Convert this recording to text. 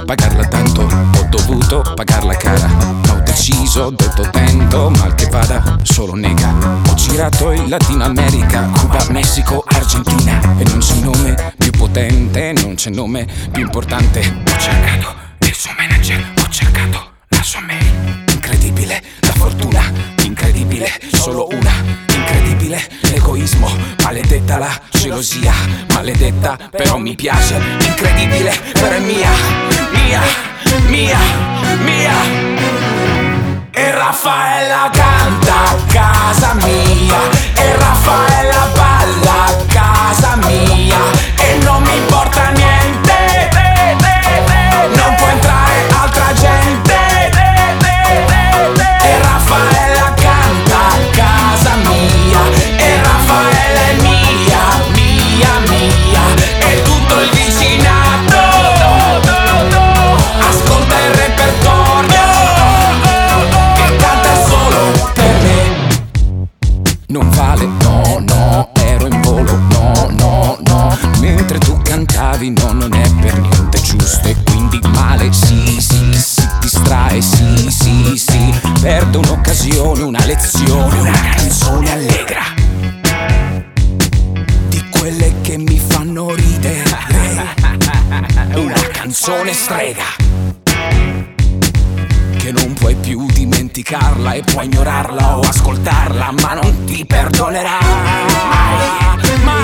pagarla tanto, ho dovuto pagarla cara. Ma ho deciso, ho detto tento, mal che vada, solo nega. Ho girato in Latino America, Cuba, Messico, Argentina, e non c'è nome più potente, non c'è nome più importante. Ho cercato il suo manager, ho cercato la sua mail. Incredibile la fortuna, incredibile solo una, incredibile l'egoismo, maledetta la gelosia, maledetta però mi piace, incredibile però è mia, mia, mia, mia. E Raffaella canta a casa mia, e Raffaella balla a casa mia, e non mi importa niente, non può entrare altra gente. E Raffaella canta a casa mia, e Raffaella è mia, mia, mia. E tutto il vicinato ascolta il repertorio che canta solo per me. Non vale, no, no, ero in volo, no, no, no. Mentre tu cantavi, no, non è per niente giusto. E quindi male, sì, sì, si distrae, sì, sì, sì. Perdo un'occasione, una lezione, una canzone allegra, di quelle che mi fanno ridere. Una canzone strega, che non puoi più dimenticarla e puoi ignorarla o ascoltarla, ma non ti perdonerà mai, mai.